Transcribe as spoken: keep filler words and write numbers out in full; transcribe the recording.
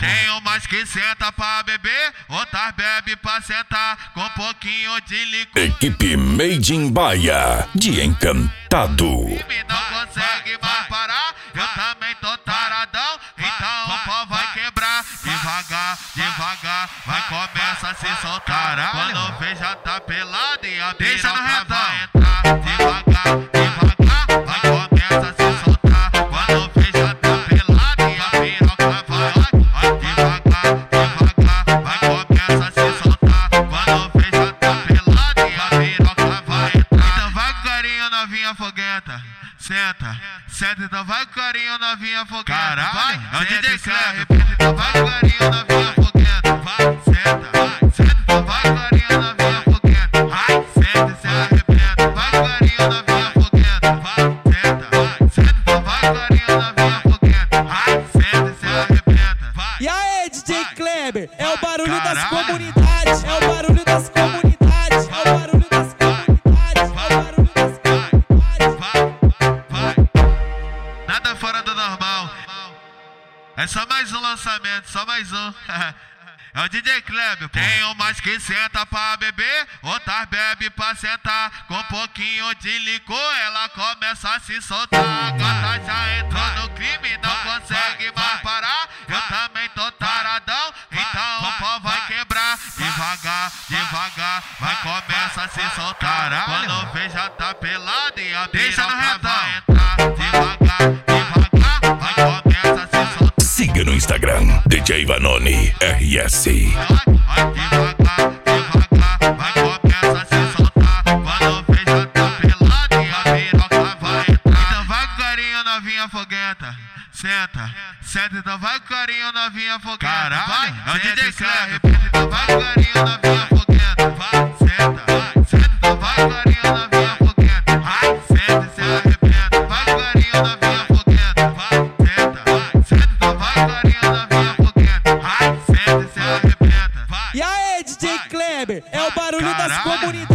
Tem umas que senta pra beber, outras bebe pra sentar, com um pouquinho de licor. Equipe Made in Bahia, de Encantado. Não consegue mais parar, eu também tô taradão, então o pau vai quebrar. Devagar, devagar, vai começa a se soltar. Quando vê já tá pelado e a piroca vai entrar. Devagar, devagar, vai começa a se soltar. Quando vê já tá pelado e a piroca vai. Devagar, devagar, vai começa a se soltar. Quando vê já tá pelado e a piroca vai entrar. Então vai com carinho, novinha foguenta. Senta, senta, então vai com carinho, novinha foguenta. Caralho, vai, é o D J Kleber. Então vai com carinho, novinha foguenta. Vai, senta, vai, senta, então vai com carinho, novinha foguenta. Vai, senta e se arrebenta. Vai com carinho, novinha foguenta. Vai, senta, vai, senta, então vai com carinho, novinha foguenta. Vai, senta e se arrebenta. Vai. E aí, D J Kleber, é o barulho das comunidades, é o barulho das comunidades, é o barulho das comunidades, é o barulho das comunidades. Nada fora do normal. É só mais um lançamento, só mais um. É o D J Kleber. Tem umas que senta pra beber, outras bebe pra sentar, com um pouquinho de licor ela começa a se soltar. A gata já entrou no crime, não consegue mais parar. Eu também tô taradão, então o pau vai quebrar. Devagar, devagar, vai começa a se soltar. Quando vê já tá pelado e a piroca vai entrar. Devagar, devagar, vai começa a se soltar. Siga no Instagram, D J Vanoni R S. Vai devagar, devagar, vai começa a se soltar. Quando vê já tá pelado e a piroca vai entrar. Então vai com carinho, novinha foguenta. Senta, senta, então vai com carinho, novinha foguenta. Caralho, vai, é o D J Kleber. Então vai com carinho, novinha foguenta. Vai, senta, vai, senta, então vai com carinho, novinha foguenta. Vai, senta e se arrebenta. Vai com carinho, novinha foguenta. Vai, senta, vai, senta, então vai com carinho, novinha foguenta. Vai, senta e se arrebenta. Vai. E aí, D J Kleber, é o barulho das comunidades.